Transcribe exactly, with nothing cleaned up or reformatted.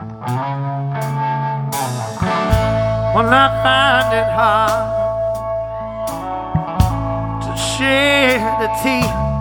When I find it hard to shed a tear,